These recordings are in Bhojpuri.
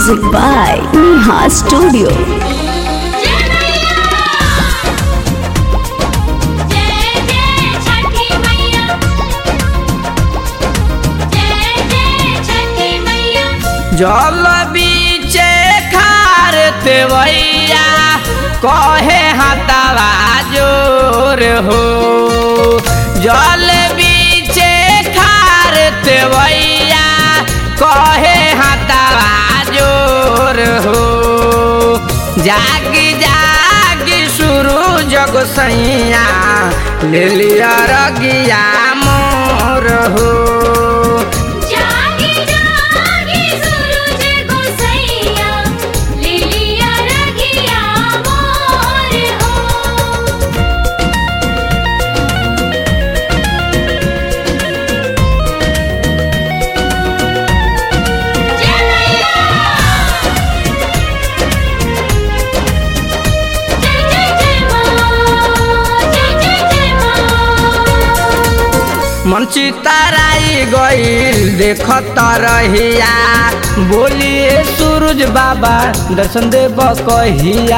Music by Neha Studio. जल बीचे खार तेवैया कहे हाथवा जोर हो। जल बीचे खार तेवैया कहे हाथवा जोर हो। जागी जागी सूरज गोसैया ले लिया रगिया मोर हो। मन चिताराई गईल देखत रहिया बोलिए सूरज बाबा दर्शन देव कहिया।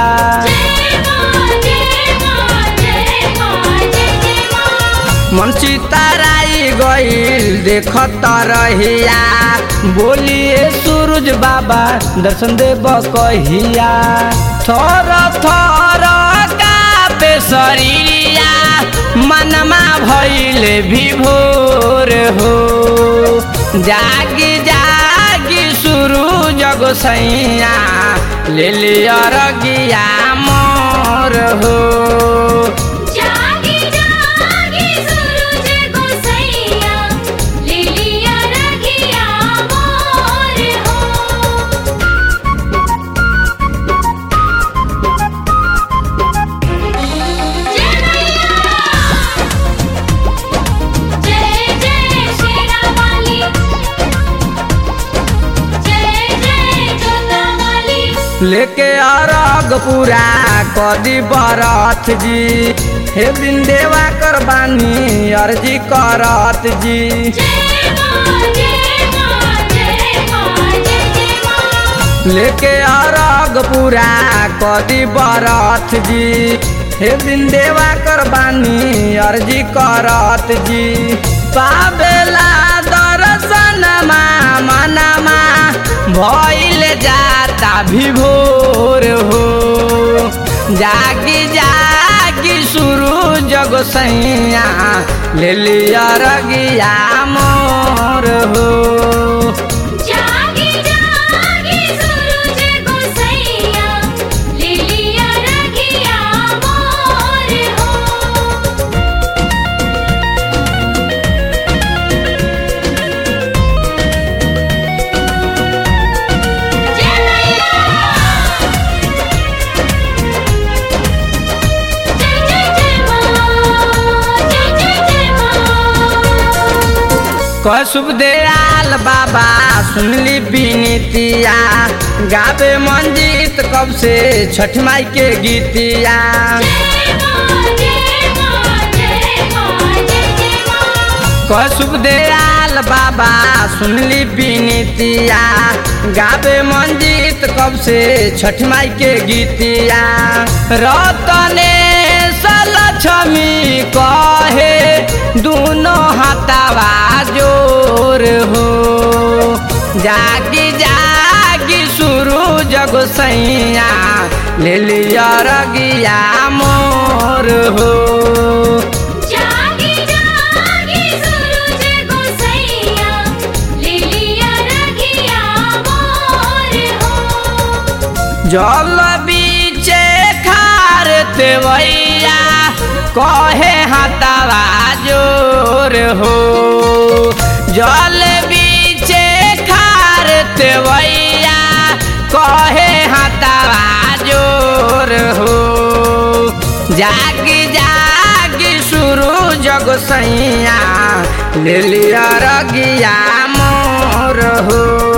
मन चिताराई गईल देखत रहिया बोलिए सूरज बाबा दर्शन देव कहिया। थर थर कापे शरीरिया मनमा भइले विभोर हो। जागी जागी सूरज गोसैया ले लिया रगिया मोर हो। लेके अरग पूरा कदी बरथ जी हे बिंदेवा कर बानी अर्जी करत जी। लेके अरग पूरा कदी बरथ जी हे बिंदेवा कर बानी अर्जी करत जी। पावेला दर्शनमा मनमा भइल जाता विभोर हो। जागी जागी सूरज गोसैया ले लिया रगिया मोर हो। शुभ दयाल बाबा सुनली बिनतिया गावे मंजीत कब से छठ माई के गीतिया। शुभ दयाल बाबा सुनली बिनतिया गावे मंजीत कब से छठ माई के गीतिया। रतने लक्ष्मी कहे दोनों हाथवा जोर हो। जागी जागी सूरज गोसैया ले लिया रगिया मोर हो। जल बीचे खार तेवैया कहे हाथवा जोर हो। जल बीचे खार तेवैया कहे हाथवा जोर हो। जागी जागी सूरज गोसैया ले लिया रगिया मोर हो।